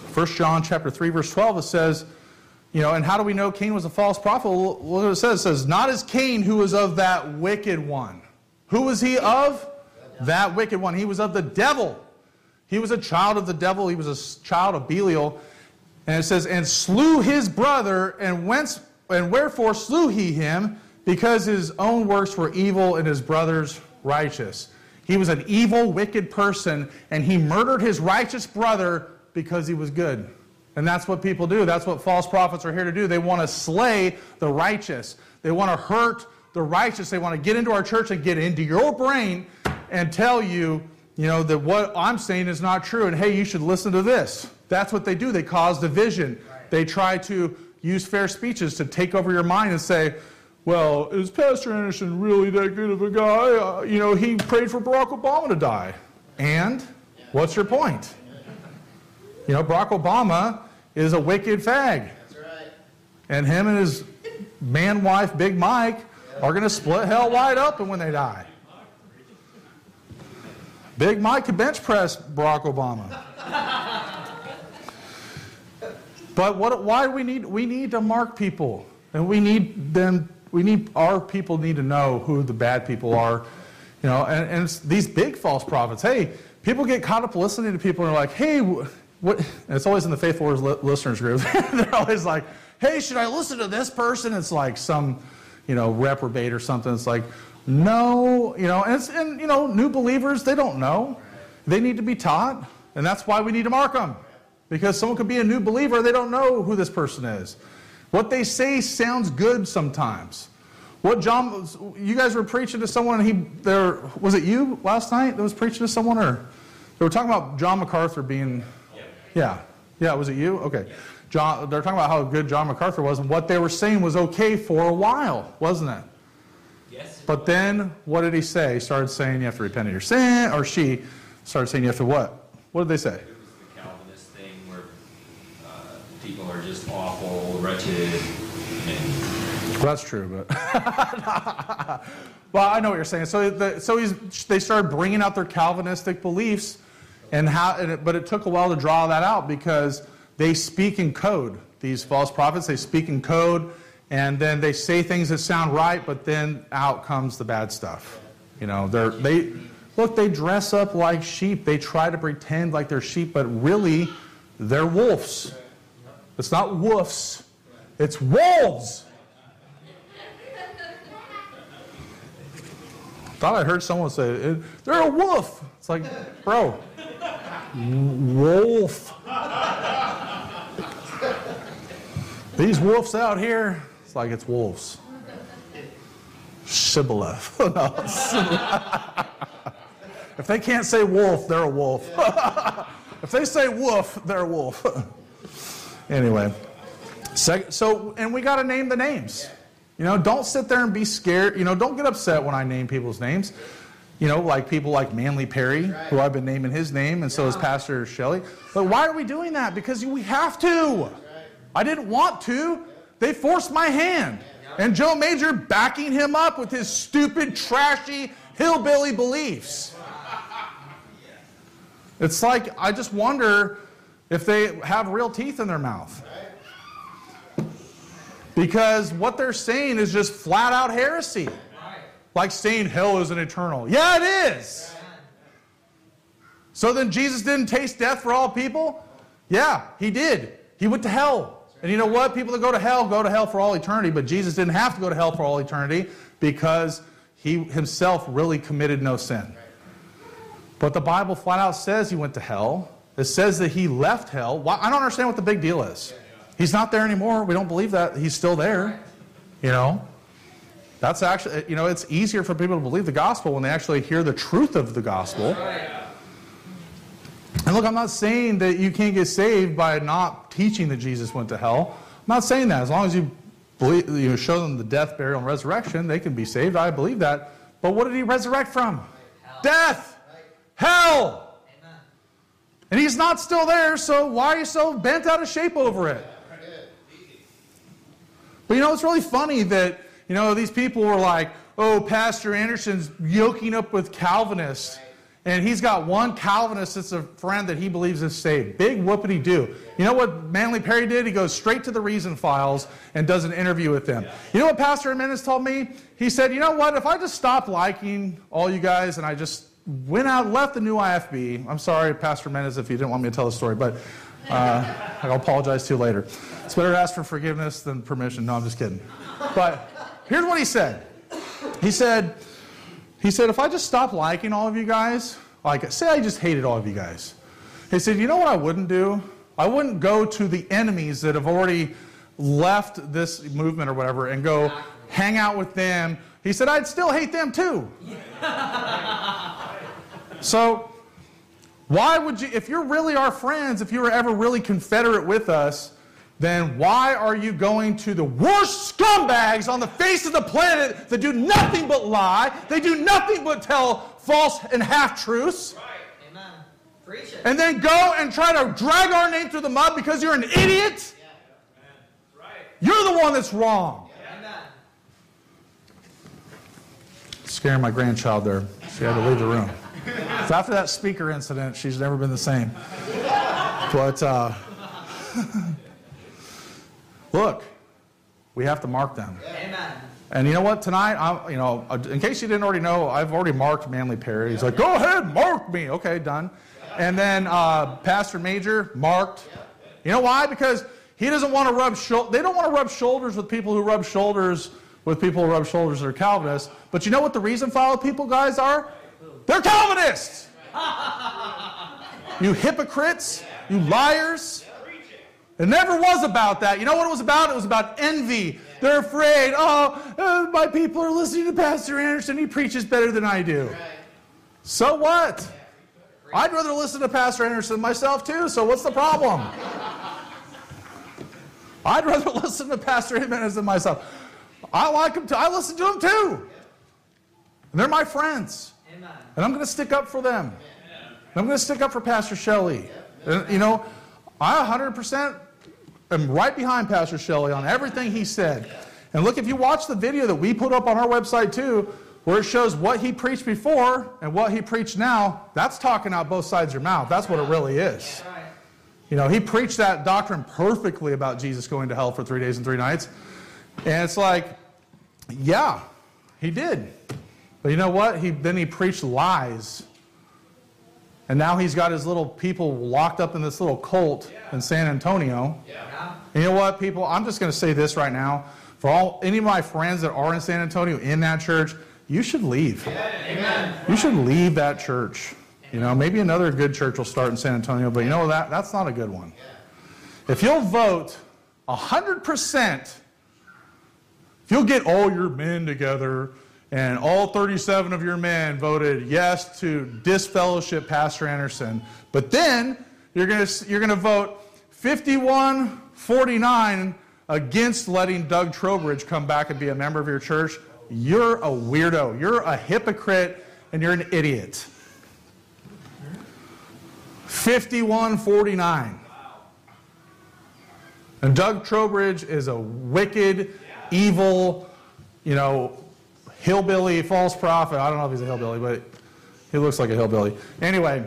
1 John chapter 3, verse 12, it says, and how do we know Cain was a false prophet? Well, look what it says. It says, not as Cain, who was of that wicked one. Who was he of? That wicked one. He was of the devil. He was a child of the devil. He was a child of Belial. And it says, and slew his brother, and wherefore slew he him? Because his own works were evil and his brother's righteous. He was an evil, wicked person, and he murdered his righteous brother because he was good. And that's what people do. That's what false prophets are here to do. They want to slay the righteous. They want to hurt the righteous. They want to get into our church and get into your brain and tell you, that what I'm saying is not true. And hey, you should listen to this. That's what they do. They cause division. They try to use fair speeches to take over your mind and say, well, is Pastor Anderson really that good of a guy? He prayed for Barack Obama to die. And what's your point? Barack Obama is a wicked fag. That's right. And him and his man-wife, Big Mike, are going to split hell wide open when they die. Big Mike could bench press Barack Obama. But why do we need to mark people. And our people need to know who the bad people are. And it's these big false prophets. Hey, people get caught up listening to people and are like, hey, what? And it's always in the Faithful Words listeners group. They're always like, hey, should I listen to this person? It's like some, reprobate or something. It's like, no, and new believers, they don't know. They need to be taught. And that's why we need to mark them. Because someone could be a new believer, they don't know who this person is. What they say sounds good sometimes. You guys were preaching to someone, was it you last night that was preaching to someone, or they were talking about John MacArthur being, yeah, was it you? Okay. They're talking about how good John MacArthur was, and what they were saying was okay for a while, wasn't it? Yes. But then, what did he say? He started saying you have to repent of your sin, or she started saying you have to what? What did they say? It was the Calvinist thing where people are just awful, wretched, and... Well, that's true, but... Well, I know what you're saying. They started bringing out their Calvinistic beliefs, but it took a while to draw that out because they speak in code. These false prophets, they speak in code, and then they say things that sound right, but then out comes the bad stuff. They dress up like sheep. They try to pretend like they're sheep, but really, they're wolves. It's not woofs. It's wolves. Thought I heard someone say, they're a wolf. It's like, bro, wolf. These wolves out here, it's like it's wolves. Shibboleth. If they can't say wolf, they're a wolf. If they say wolf, they're a wolf. Anyway, and we got to name the names. Don't sit there and be scared. Don't get upset when I name people's names. Like people like Manly Perry, who I've been naming his name, and so is Pastor Shelley. But why are we doing that? Because we have to. I didn't want to. They forced my hand. And Joe Major backing him up with his stupid, trashy, hillbilly beliefs. It's like, I just wonder if they have real teeth in their mouth. Because what they're saying is just flat out heresy. Like saying hell isn't eternal. Yeah, it is. So then Jesus didn't taste death for all people? Yeah, he did. He went to hell. And you know what? People that go to hell for all eternity. But Jesus didn't have to go to hell for all eternity because he himself really committed no sin. But the Bible flat out says he went to hell. It says that he left hell. Why? I don't understand what the big deal is. He's not there anymore. We don't believe that. He's still there. That's actually, it's easier for people to believe the gospel when they actually hear the truth of the gospel. And look, I'm not saying that you can't get saved by not teaching that Jesus went to hell. I'm not saying that. As long as you believe, show them the death, burial, and resurrection, they can be saved. I believe that. But what did he resurrect from? Hell. Death. Right. Hell. Amen. And he's not still there, so why are you so bent out of shape over it? But it's really funny that, these people were like, oh, Pastor Anderson's yoking up with Calvinists. and he's got one Calvinist that's a friend that he believes is saved. Big whoopity-doo. You know what Manly Perry did? He goes straight to the Reason Files and does an interview with them. You know what Pastor Jimenez told me? He said, you know what, if I just stopped liking all you guys and I just went out and left the new IFB, I'm sorry, Pastor Jimenez, if you didn't want me to tell the story, but I'll apologize to you later. It's better to ask for forgiveness than permission. No, I'm just kidding. But here's what he said. He said, if I just stopped liking all of you guys, like say I just hated all of you guys. He said, you know what I wouldn't do? I wouldn't go to the enemies that have already left this movement or whatever and go hang out with them. He said, I'd still hate them too. So why would you, if you're really our friends, if you were ever really Confederate with us, then why are you going to the worst scumbags on the face of the planet that do nothing but lie? They do nothing but tell false and half-truths. Right. Amen. Preach it. And then go and try to drag our name through the mud because you're an idiot? Yeah. Right. You're the one that's wrong. Amen. Scaring my grandchild there. She had to leave the room. So after that speaker incident, she's never been the same. But, look, we have to mark them. Amen. And you know what? Tonight, in case you didn't already know, I've already marked Manly Perry. He's like, go ahead, mark me. Okay, done. And then Pastor Major, marked. You know why? Because he doesn't want to they don't want to rub shoulders with people who rub shoulders with people who rub shoulders that are Calvinists. But you know what the reason follow people guys are? They're Calvinists. You hypocrites. You liars. It never was about that. You know what it was about? It was about envy. They're afraid. My people are listening to Pastor Anderson. He preaches better than I do. So what? I'd rather listen to Pastor Anderson myself too, so what's the problem? I'd rather listen to Pastor Jimenez than myself. I like him too. I listen to him too. And they're my friends. Amen. And I'm going to stick up for them. I'm going to stick up for Pastor Shelley. And, you know, I 100% am right behind Pastor Shelley on everything he said. And look, if you watch the video that we put up on our website too, where it shows what he preached before and what he preached now, that's talking out both sides of your mouth. That's what it really is. Right. You know, he preached that doctrine perfectly about Jesus going to hell for 3 days and 3 nights. And it's like, yeah, he did. But you know what? Then he preached lies. And now he's got his little people locked up in this little cult in San Antonio. Yeah. And you know what, people? I'm just going to say this right now. For any of my friends that are in San Antonio in that church, you should leave. Amen. You should leave that church. You know, maybe another good church will start in San Antonio, but you know that's not a good one. If you'll vote 100%, if you'll get all your men together and all 37 of your men voted yes to disfellowship Pastor Anderson, but then you're going to vote 51-49 against letting Doug Trowbridge come back and be a member of your church, you're a weirdo. You're a hypocrite, and you're an idiot. 51-49. And Doug Trowbridge is a wicked, evil, hillbilly, false prophet. I don't know if he's a hillbilly, but he looks like a hillbilly. Anyway,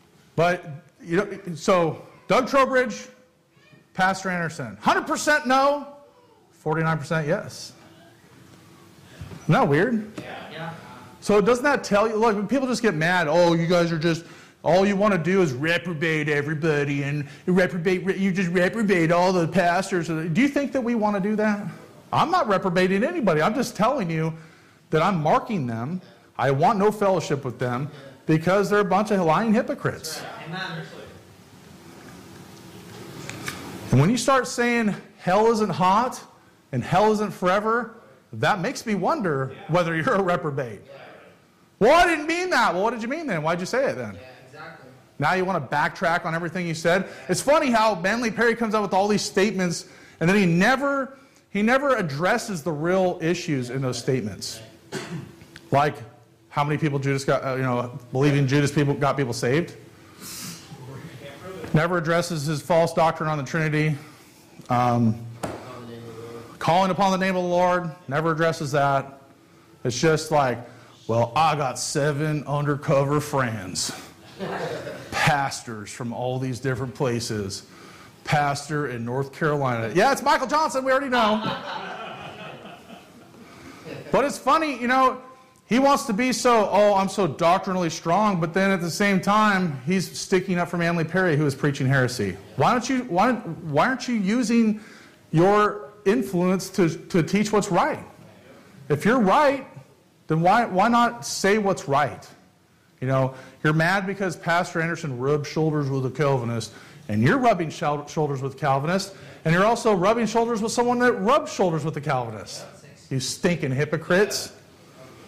so Doug Trowbridge, Pastor Anderson, 100% no, 49% yes. Isn't that weird? Yeah. So doesn't that tell you, look, when people just get mad, oh, you guys are just, all you want to do is reprobate everybody and you just reprobate all the pastors. Do you think that we want to do that? I'm not reprobating anybody. I'm just telling you that I'm marking them. I want no fellowship with them because they're a bunch of lying hypocrites. Amen. And when you start saying hell isn't hot and hell isn't forever, that makes me wonder whether you're a reprobate. Well, I didn't mean that. Well, what did you mean then? Why'd you say it then? Yeah, exactly. Now you want to backtrack on everything you said? It's funny how Manly Perry comes out with all these statements and then he never addresses the real issues in those statements. Like how many people Judas got, believing Judas people got people saved. Never addresses his false doctrine on the Trinity. Calling upon the name of the Lord, never addresses that. It's just like, Well, I got 7 undercover friends, pastors from all these different places. Pastor in North Carolina. Yeah, it's Michael Johnson, we already know. But it's funny, you know, he wants to be so, oh, I'm so doctrinally strong, but then at the same time, he's sticking up for Manly Perry, who is preaching heresy. Why aren't you using your influence to teach what's right? If you're right, then why not say what's right? You know, you're mad because Pastor Anderson rubbed shoulders with a Calvinist, and you're rubbing shoulders with Calvinists, and you're also rubbing shoulders with someone that rubs shoulders with the Calvinists. You stinking hypocrites.